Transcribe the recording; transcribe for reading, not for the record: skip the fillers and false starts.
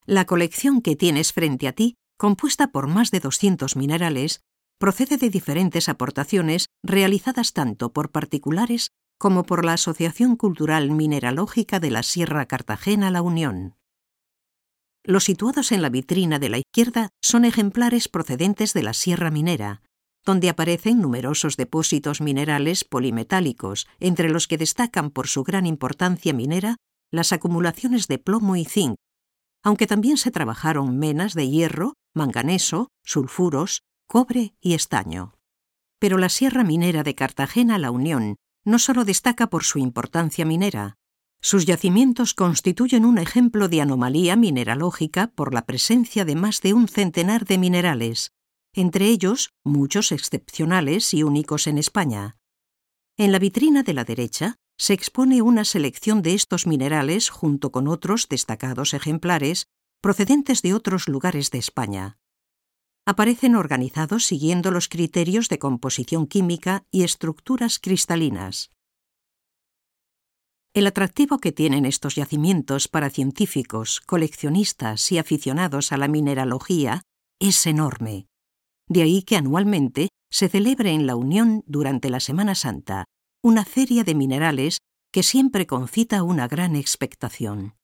La colección que tienes frente a ti, compuesta por más de 200 minerales, procede de diferentes aportaciones realizadas tanto por particulares como por la Asociación Cultural Mineralógica de la Sierra Cartagena La Unión. Los situados en la vitrina de la izquierda son ejemplares procedentes de la Sierra Minera, donde aparecen numerosos depósitos minerales polimetálicos, entre los que destacan por su gran importancia minera las acumulaciones de plomo y zinc, aunque también se trabajaron menas de hierro, manganeso, sulfuros, cobre y estaño. Pero la Sierra Minera de Cartagena La Unión no solo destaca por su importancia minera. Sus yacimientos constituyen un ejemplo de anomalía mineralógica por la presencia de más de un centenar de minerales, entre ellos muchos excepcionales y únicos en España. En la vitrina de la derecha se expone una selección de estos minerales junto con otros destacados ejemplares procedentes de otros lugares de España. Aparecen organizados siguiendo los criterios de composición química y estructuras cristalinas. El atractivo que tienen estos yacimientos para científicos, coleccionistas y aficionados a la mineralogía es enorme. De ahí que anualmente se celebre en La Unión durante la Semana Santa una feria de minerales que siempre concita una gran expectación.